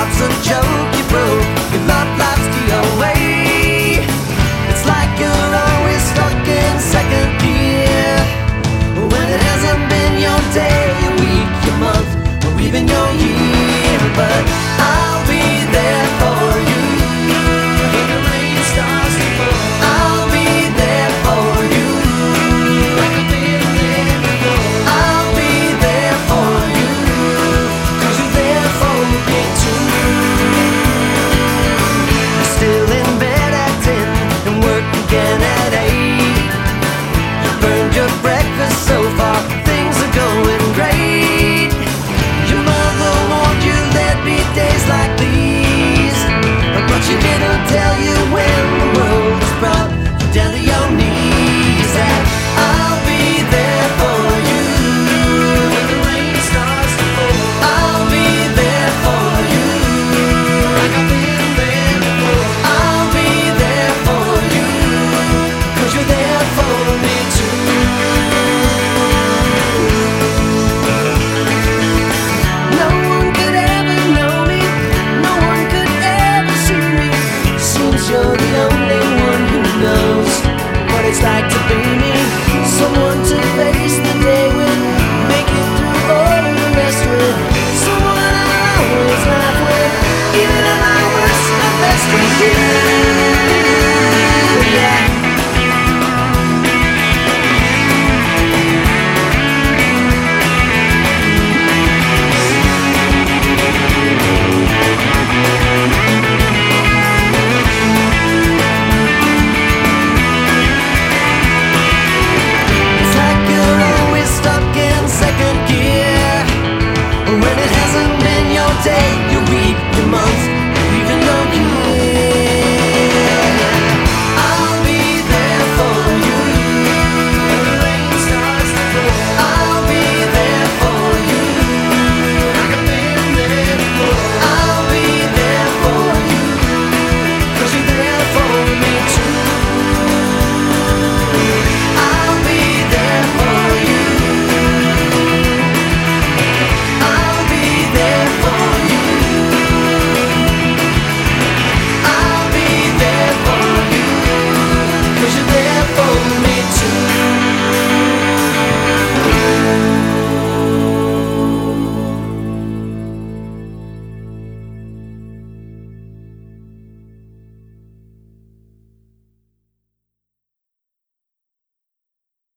heart's a joke you broke. Your love life's the away. It's like you're always stuck in second gear, when it hasn't been your day, your week, your month, or even your year. But I'll be there for you when the rain starts to fall. I'll be there for you like I've been there before. I'll be there for you 'cause you're there for me too. You're still in bed at 10 and work again at 8. Burned your breakfast so far, things are going great. Your mother warned you there'd be days like these, but she didn't tell you when the world was brought you down to your knees. That I'll be there for you when the rain starts to fall. I'll be there for you like I've been there before. I'll be there for you 'cause you're there for me too. No one could ever know me, no one could ever see me. Seems you're the only one who knows what it's like to be me. Someone to face the day with, make it through all of the rest with. Someone I always laugh with, even at my worst, my best with you.